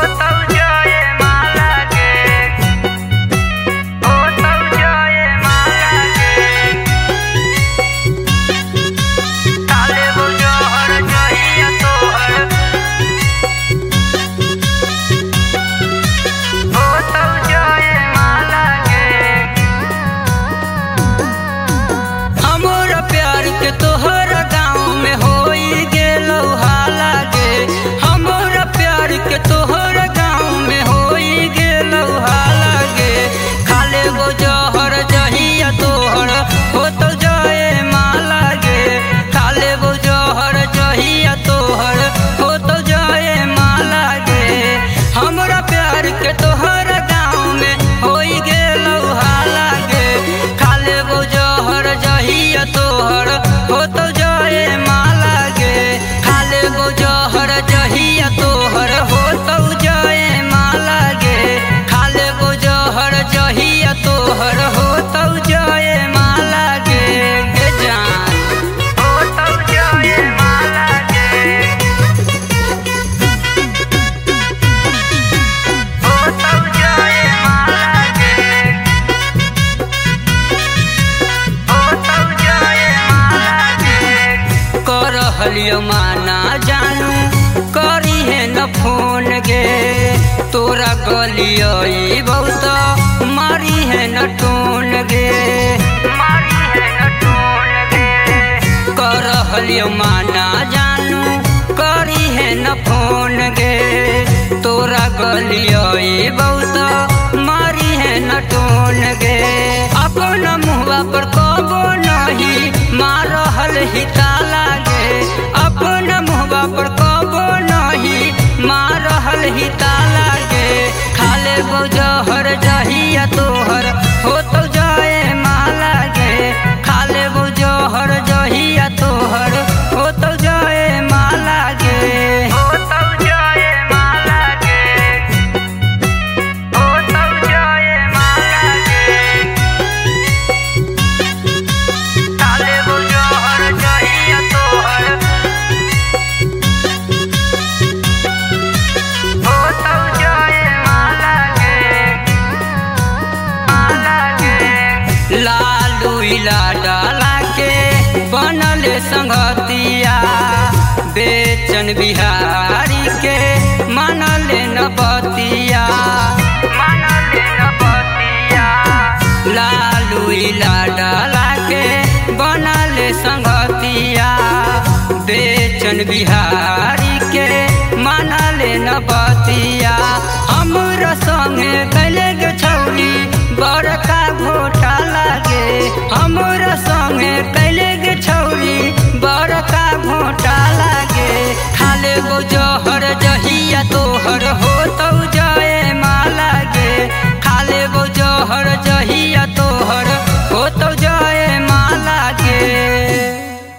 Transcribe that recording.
कहलियो माना जानू करी है न फोन गे तोरा गलियो बहुत मारी है न टोन गे कहलियो माना जानू करी है न फोन गे तोरा गलियो बहुत मारी है न टोन गे अपना मुहवा पर कबो नहीं मारहल ही ताला गे अपना मुहवा पर कबो नहीं मारहल ही ताला गे खाले जहर जहिया तोहर हो तो जाए माला गे खाले जहर जहिया तोहर हो तो जाए माला गे डाला के बनले संगतिया बेचन बिहार